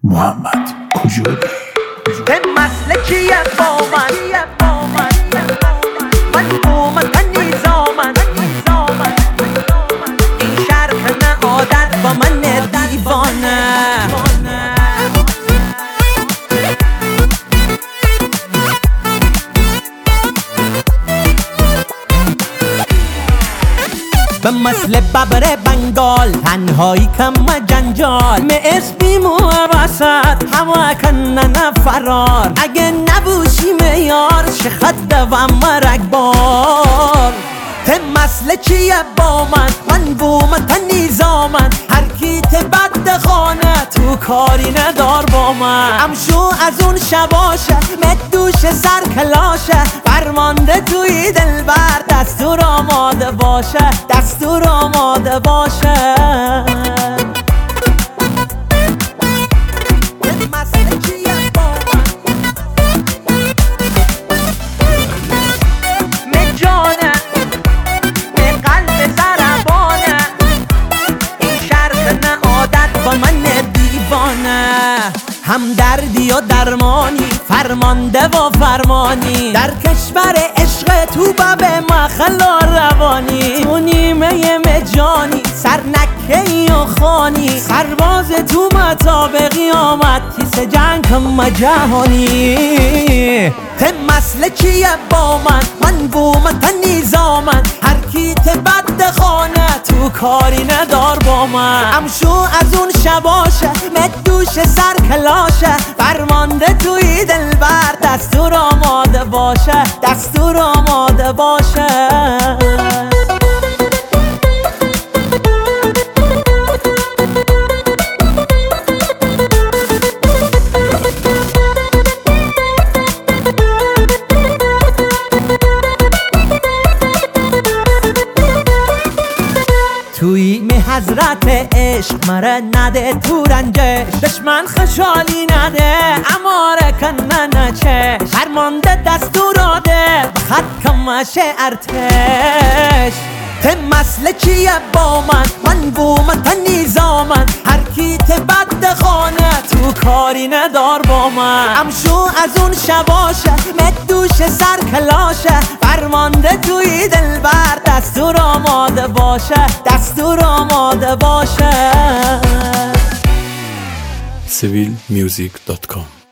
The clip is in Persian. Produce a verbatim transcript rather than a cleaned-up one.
محمد کجوری به مسلکیه با من من اومد نیزامن این شرق نه عادت با من دیوانه به مثل ببر بنگال تنهایی کم جنجال می اسبیم و وسط هوا کنن فرار اگه نبوشی میار شخط دوام مرگبار ته مسئله چیه با من من بومت نیزامن هر کی بد خانه تو کاری ندار با من امشو از اون شباشه مدوش سر کلاشه فرمانده توی دلبر دستور آماده باشه دستور آماده باشه من دیوانه هم دردی و درمانی فرمانده و فرمانی در کشور عشق تو باب مخلا روانی تو نیمه مجانی سر نکهی و خانی سرباز تو مطاب قیامت کیس جنگ هم جهانی ته مسئله چیه با من من بومت نیزامن هر کی بد خانه تو کاری ندار با من امشو از اون شباشه مدوش سر کلاشه فرمانده توی دلبر دستور آماده باشه دستور آماده باشه توی می حضرت عشق مره نده تو رنجش دشمن خشالی نده اماره کنه نچه فرمانده دستور آده خط کمشه ارتش ته مسئله چیه با من من بومت نیزامن هر کی بد خانه تو کاری ندار با من امشو از اون شباشه مدوش سر کلاشه فرمانده توی دلبر دستور آماده باشه دستور آماده باشه سیویل میوزیک دات کام